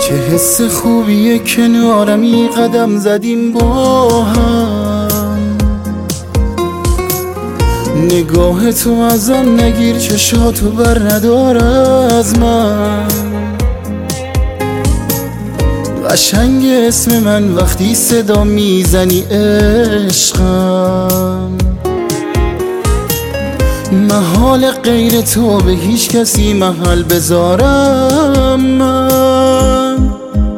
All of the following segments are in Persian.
چه حس خوبیه کنارمی قدم زدیم با هم. نگاه تو ازم نگیر، چشاتو بر ندار از من. قشنگ اسم من وقتی صدا میزنی عشقم. محال غیر تو به هیچ کسی محل بذارم من.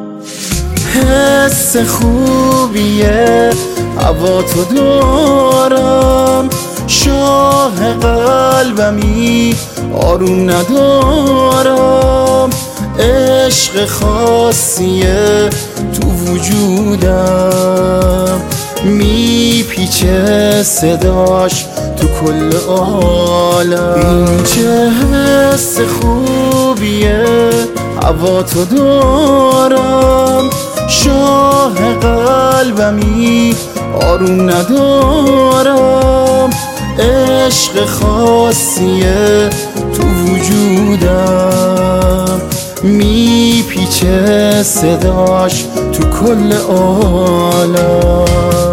حس خوبیه هوا تو دارم، شاه قلبمی آروم ندارم. عشق خاصیه تو وجودم، میپیچه صداش تو کل عالم. این چه حس خوبیه هوا تو دارم، شاه قلبمی آروم ندارم. عشق خاصیه تو وجودم، میپیچه صداش تو کل عالم.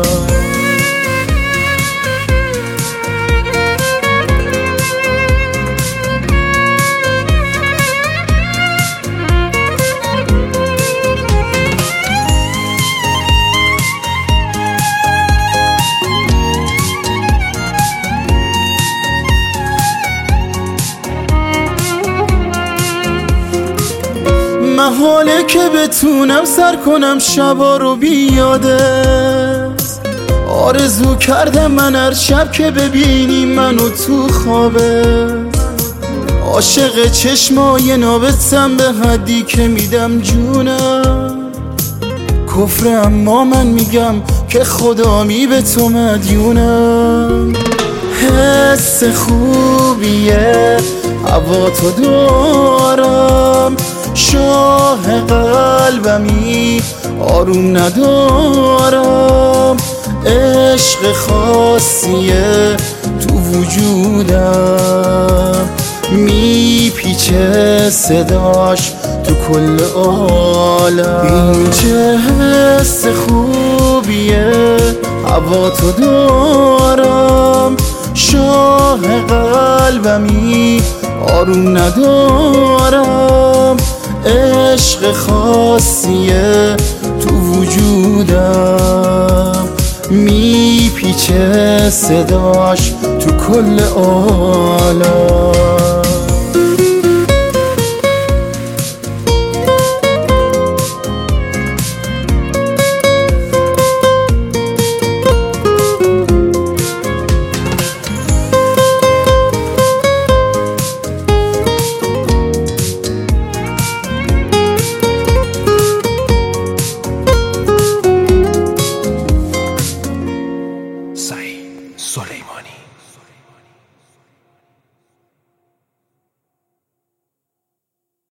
محاله که بتونم سر کنم شبا رو بیادت. آرزو کردم من هر شب که ببینی منو تو خوابت. عاشق چشمای نابتم به حدی که میدم جونم. کفر اما من میگم که خدامی به تو مدیونم. حس خوبیه هوا تو دارم، شاه قلبمی آروم ندارم. عشق خاصیه تو وجودم، میپیچه صداش تو کل عالم. این چه حس خوبیه هوا تو دارم، شاه قلبمی آروم ندارم. عشق خاصیه تو وجودم، میپیچه صداش تو کل عالم.